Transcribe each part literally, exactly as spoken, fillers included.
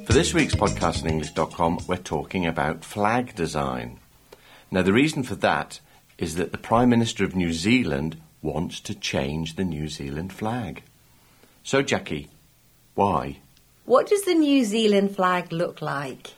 For this week's podcast on English dot com, we're talking about flag design. Now, the reason for that is that the Prime Minister of New Zealand wants to change the New Zealand flag. So, Jackie, why? What does the New Zealand flag look like?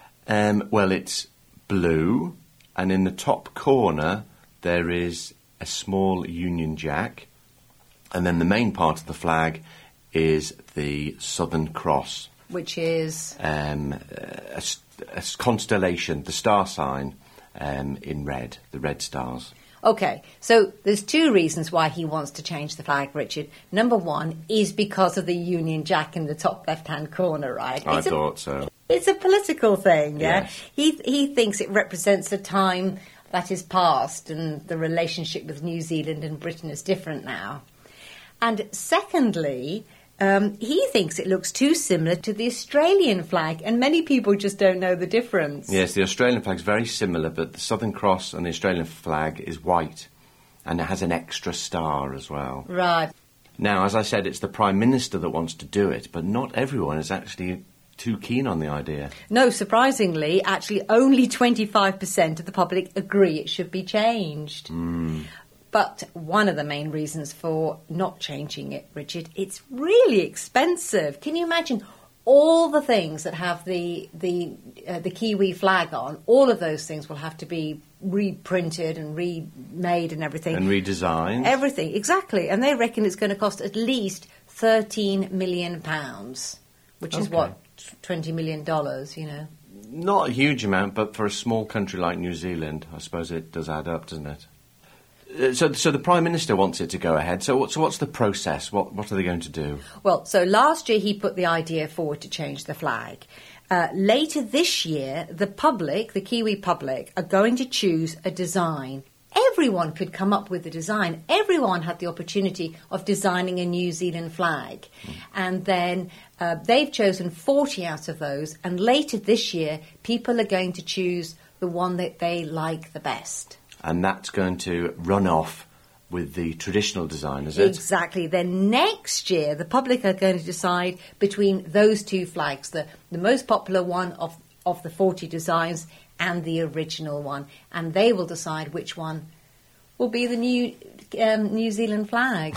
Um, well, it's blue, and in the top corner there is a small Union Jack, and then the main part of the flag is the Southern Cross. Which is? Um, a, a constellation, the star sign um, in red, the red stars. OK, so there's two reasons why he wants to change the flag, Richard. Number one is because of the Union Jack in the top left-hand corner, right? I it's thought a, so. It's a political thing, yeah? Yes. He, he thinks it represents a time that is past and the relationship with New Zealand and Britain is different now. And secondly, um, he thinks it looks too similar to the Australian flag, and many people just don't know the difference. Yes, the Australian flag's very similar, but the Southern Cross and the Australian flag is white, and it has an extra star as well. Right. Now, as I said, it's the Prime Minister that wants to do it, but not everyone is actually too keen on the idea. No, surprisingly, actually only twenty-five percent of the public agree it should be changed. Mm. But one of the main reasons for not changing it, Richard, it's really expensive. Can you imagine all the things that have the the uh, the Kiwi flag on? All of those things will have to be reprinted and remade and everything. And redesigned. Everything, exactly. And they reckon it's going to cost at least thirteen million pounds, which is Okay. what, twenty million dollars, you know. Not a huge amount, but for a small country like New Zealand, I suppose it does add up, doesn't it? Uh, So, so the Prime Minister wants it to go ahead. So, what, so what's the process? What, what are they going to do? Well, so last year he put the idea forward to change the flag. Uh, later this year, the public, the Kiwi public, are going to choose a design. Everyone could come up with a design. Everyone had the opportunity of designing a New Zealand flag. Mm. And then uh, they've chosen forty out of those. And later this year, people are going to choose the one that they like the best. And that's going to run off with the traditional design, is it? Exactly. Then next year, the public are going to decide between those two flags, the, the most popular one of, of the forty designs and the original one. And they will decide which one will be the new um, New Zealand flag.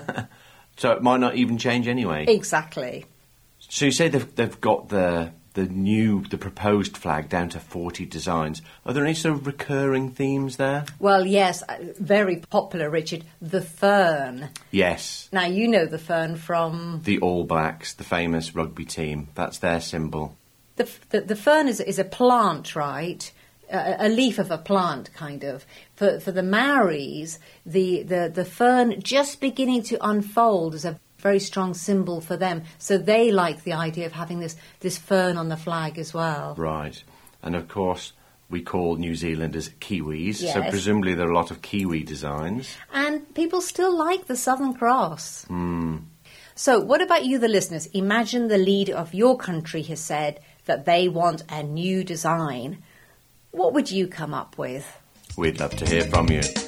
So it might not even change anyway. Exactly. So you say they've, they've got the the new, the proposed flag down to forty designs. Are there any sort of recurring themes there? Well, yes, uh, very popular, Richard. The fern. Yes. Now, you know the fern from... The All Blacks, the famous rugby team. That's their symbol. The, the, the fern is, is a plant, right? A, a leaf of a plant, kind of. For for the Maoris, the, the, the fern just beginning to unfold is a very strong symbol for them. So they like the idea of having this, this fern on the flag as well. Right. And of course, we call New Zealanders Kiwis, Yes. so presumably there are a lot of Kiwi designs. And people still like the Southern Cross. Mm. So what about you, the listeners? Imagine the leader of your country has said that they want a new design. What would you come up with? We'd love to hear from you.